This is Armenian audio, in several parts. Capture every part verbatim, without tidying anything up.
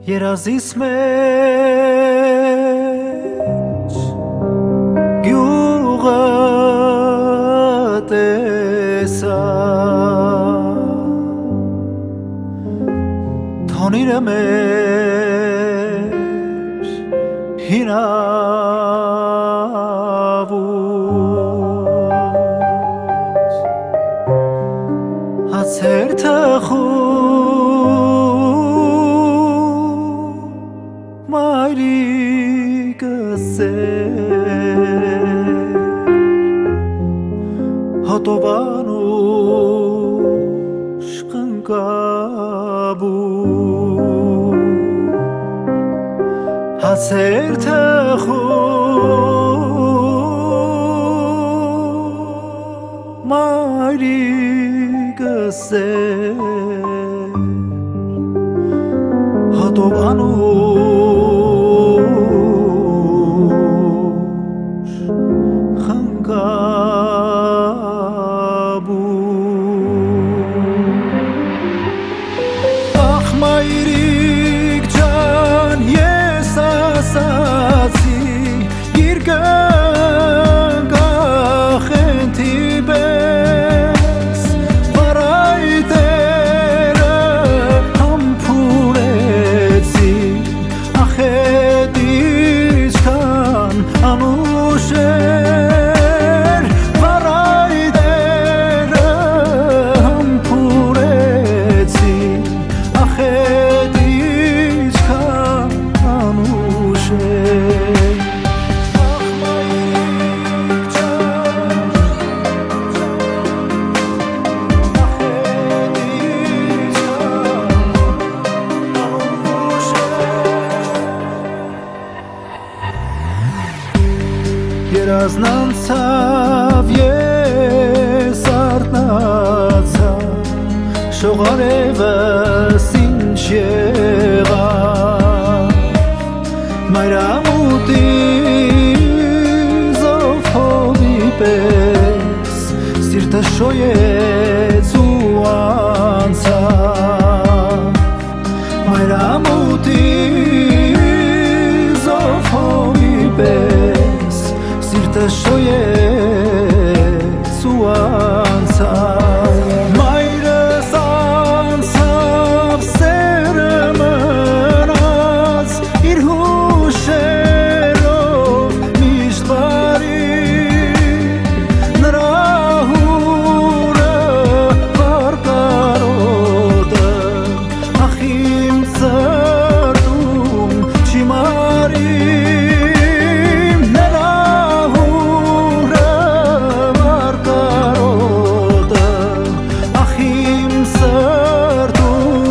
երազիս մեջ գյուղը տեսա թոնիրը մեր հինավուց հացեր թխում մայրիկս էր հոտովանուշ կնկաբու հացեր թխում մայրիկս էր հոտովանուշ խնկաբու ախ մայրիկ ջան ես ասացի երկնքախենթի պես վարայտերը համբուրեցի ախ էդ ինչքան անուշ էր վարայտերը համբուրեցի ախ էդ ինչքան անուշ էր երազնանցավ ես արթնացա շողարևս ինչ եղավ մայրամուտից հովի պես սիրտը շոյեց ու անցավ մայրամուտից հովի պես սիրտը շոյեց ու անցավ մայրս անցավ սերը մնաց իր հուշերով միշտ բարի նրա հուրը վարկարոտը ախ իմ սրտում չի մարի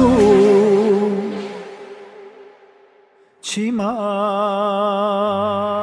Chima